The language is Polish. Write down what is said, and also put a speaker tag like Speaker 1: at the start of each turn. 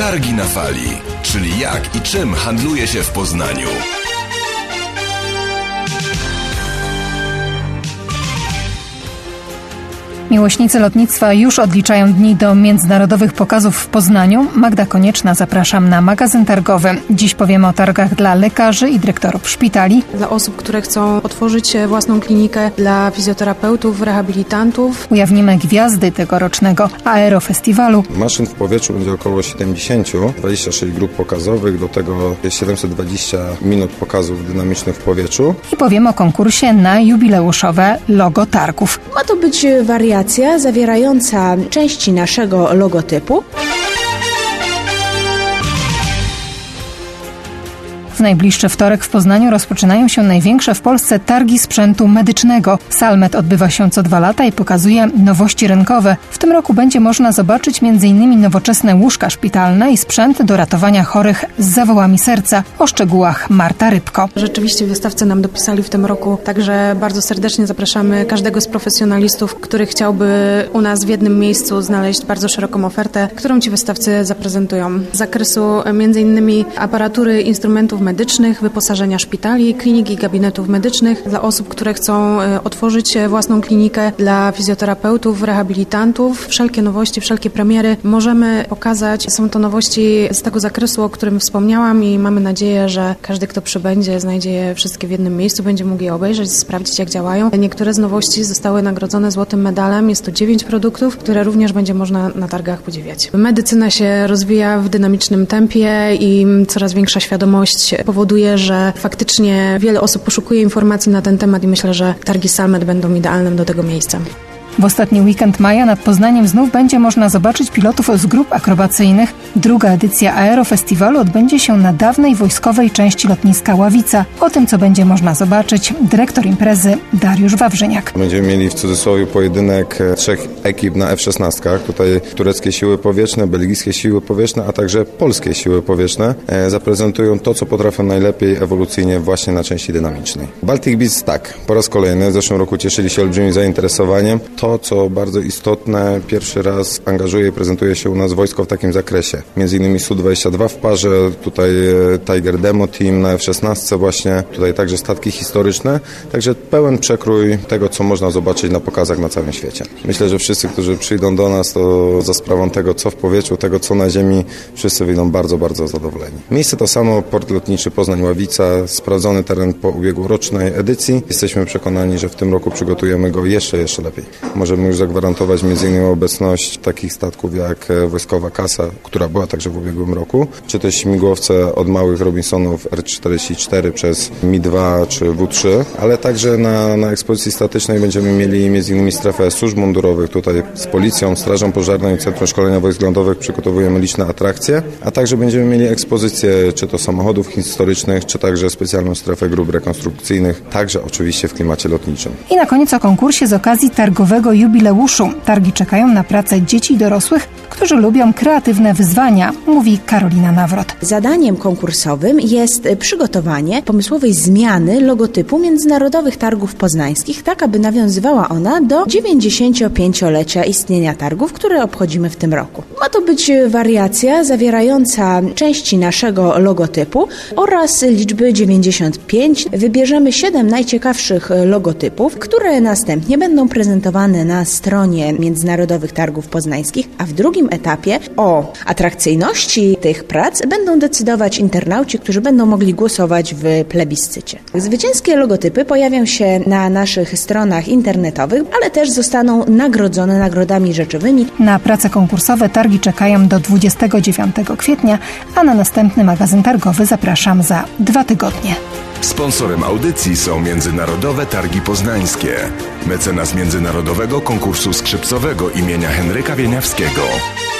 Speaker 1: Targi na fali, czyli jak i czym handluje się w Poznaniu.
Speaker 2: Miłośnicy lotnictwa już odliczają dni do międzynarodowych pokazów w Poznaniu. Magda Konieczna, zapraszam na magazyn targowy. Dziś powiemy o targach dla lekarzy i dyrektorów szpitali.
Speaker 3: Dla osób, które chcą otworzyć własną klinikę, dla fizjoterapeutów, rehabilitantów.
Speaker 2: Ujawnimy gwiazdy tegorocznego Aerofestiwalu.
Speaker 4: Maszyn w powietrzu będzie około 70, 26 grup pokazowych, do tego 720 minut pokazów dynamicznych w powietrzu.
Speaker 2: I powiemy o konkursie na jubileuszowe logo targów.
Speaker 5: Ma to być wariacja zawierająca części naszego logotypu.
Speaker 2: W najbliższy wtorek w Poznaniu rozpoczynają się największe w Polsce targi sprzętu medycznego. Salmet odbywa się co 2 lata i pokazuje nowości rynkowe. W tym roku będzie można zobaczyć m.in. nowoczesne łóżka szpitalne i sprzęt do ratowania chorych z zawałami serca. O szczegółach Marta Rybko.
Speaker 3: Rzeczywiście wystawcy nam dopisali w tym roku, także bardzo serdecznie zapraszamy każdego z profesjonalistów, który chciałby u nas w jednym miejscu znaleźć bardzo szeroką ofertę, którą ci wystawcy zaprezentują. Z zakresu m.in. aparatury, instrumentów medycznych, wyposażenia szpitali, klinik i gabinetów medycznych, dla osób, które chcą otworzyć własną klinikę, dla fizjoterapeutów, rehabilitantów. Wszelkie nowości, wszelkie premiery możemy pokazać. Są to nowości z tego zakresu, o którym wspomniałam i mamy nadzieję, że każdy, kto przybędzie, znajdzie je wszystkie w jednym miejscu, będzie mógł je obejrzeć, sprawdzić, jak działają. Niektóre z nowości zostały nagrodzone złotym medalem. Jest to 9 produktów, które również będzie można na targach podziwiać. Medycyna się rozwija w dynamicznym tempie i coraz większa świadomość powoduje, że faktycznie wiele osób poszukuje informacji na ten temat i myślę, że targi Salmet będą idealnym do tego miejscem.
Speaker 2: W ostatni weekend maja nad Poznaniem znów będzie można zobaczyć pilotów z grup akrobacyjnych. Druga edycja Aerofestiwalu odbędzie się na dawnej wojskowej części lotniska Ławica. O tym, co będzie można zobaczyć, dyrektor imprezy Dariusz Wawrzyniak.
Speaker 4: Będziemy mieli w cudzysłowie pojedynek 3 ekip na F-16. Tutaj tureckie siły powietrzne, belgijskie siły powietrzne, a także polskie siły powietrzne zaprezentują to, co potrafią najlepiej ewolucyjnie właśnie na części dynamicznej. Baltic Beast tak, po raz kolejny. W zeszłym roku cieszyli się olbrzymim zainteresowaniem. To, co bardzo istotne, pierwszy raz angażuje i prezentuje się u nas wojsko w takim zakresie. Między innymi Su-22 w parze, tutaj Tiger Demo Team na F-16 właśnie, tutaj także statki historyczne. Także pełen przekrój tego, co można zobaczyć na pokazach na całym świecie. Myślę, że wszyscy, którzy przyjdą do nas, to za sprawą tego, co w powietrzu, tego, co na ziemi, wszyscy wyjdą bardzo, bardzo zadowoleni. Miejsce to samo, port lotniczy Poznań-Ławica, sprawdzony teren po ubiegłorocznej edycji. Jesteśmy przekonani, że w tym roku przygotujemy go jeszcze lepiej. Możemy już zagwarantować m.in. obecność takich statków jak wojskowa Kasa, która była także w ubiegłym roku, czy też śmigłowce od małych Robinsonów R-44 przez Mi-2 czy W-3, ale także na ekspozycji statycznej będziemy mieli m.in. strefę służb mundurowych. Tutaj z Policją, Strażą Pożarną i Centrum Szkolenia Wojsk Lądowych przygotowujemy liczne atrakcje, a także będziemy mieli ekspozycje czy to samochodów historycznych, czy także specjalną strefę grup rekonstrukcyjnych, także oczywiście w klimacie lotniczym.
Speaker 2: I na koniec o konkursie z okazji targowego jubileuszu. Targi czekają na pracę dzieci i dorosłych, którzy lubią kreatywne wyzwania, mówi Karolina Nawrot.
Speaker 5: Zadaniem konkursowym jest przygotowanie pomysłowej zmiany logotypu Międzynarodowych Targów Poznańskich, tak aby nawiązywała ona do 95-lecia istnienia targów, które obchodzimy w tym roku. Ma to być wariacja zawierająca części naszego logotypu oraz liczby 95. Wybierzemy 7 najciekawszych logotypów, które następnie będą prezentowane na stronie Międzynarodowych Targów Poznańskich, a w drugim etapie o atrakcyjności tych prac będą decydować internauci, którzy będą mogli głosować w plebiscycie. Zwycięskie logotypy pojawią się na naszych stronach internetowych, ale też zostaną nagrodzone nagrodami rzeczowymi.
Speaker 2: Na prace konkursowe targi czekają do 29 kwietnia, a na następny magazyn targowy zapraszam za 2 tygodnie.
Speaker 1: Sponsorem audycji są Międzynarodowe Targi Poznańskie, mecenas Międzynarodowego Konkursu Skrzypcowego imienia Henryka Wieniawskiego.